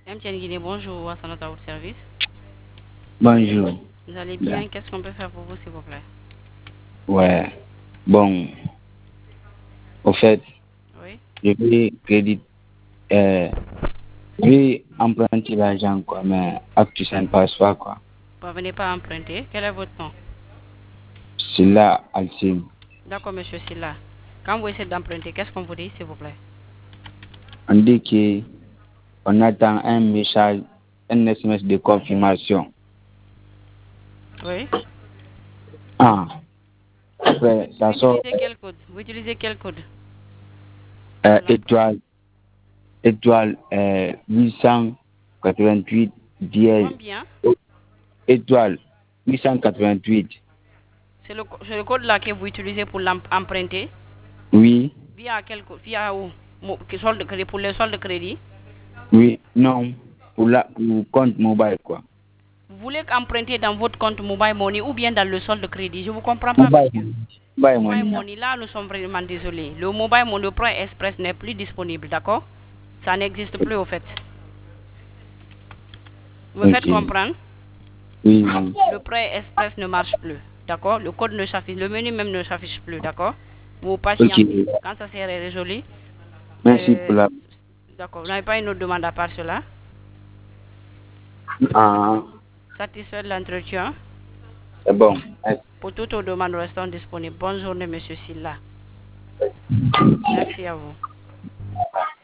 MTN Guinée, bonjour, à votre service. Bonjour. Vous allez bien? Qu'est-ce qu'on peut faire pour vous, s'il vous plaît? Ouais. Bon, au fait, Oui. je vais crédit, je vais emprunter l'argent, quoi, mais actu, ça ne passe pas, quoi. Vous venez pas emprunter. Quel est votre nom? C'est là, Alcim. D'accord, monsieur Silla. Quand vous essayez d'emprunter, qu'est-ce qu'on vous dit, s'il vous plaît? On dit qu'on attend un message, un SMS de confirmation. Oui. Ah, après, Vous ça sort utilisez quel code? Vous utilisez quel code? Pour l'emprunt. étoile 888 dièse, Combien? étoile 888. C'est le code là que vous utilisez pour l'emprunter? Oui, Via quel code? Via où? Solde de crédit, pour le solde de crédit? oui, non, pour compte mobile, quoi. Vous voulez emprunter dans votre compte Mobile Money ou bien dans le solde de crédit? Je ne vous comprends pas, Mobile, monsieur. mobile Mobile money, Money, là, nous sommes vraiment désolés. Le Mobile Money, le Prêt Express n'est plus disponible, d'accord? Ça n'existe plus, au fait. Vous me faites ok. comprendre? Oui, oui. Le Prêt Express ne marche plus, d'accord? Le code ne s'affiche, le menu même ne s'affiche plus, d'accord? Vous Ok. patientez. Quand ça sera résolu, Merci pour la. d'accord. Vous n'avez pas une autre demande à part cela? Ah, Satisfait de l'entretien? c'est bon. Merci. Pour toutes vos demandes restant disponibles. Bonne journée, monsieur Silla. Merci à vous.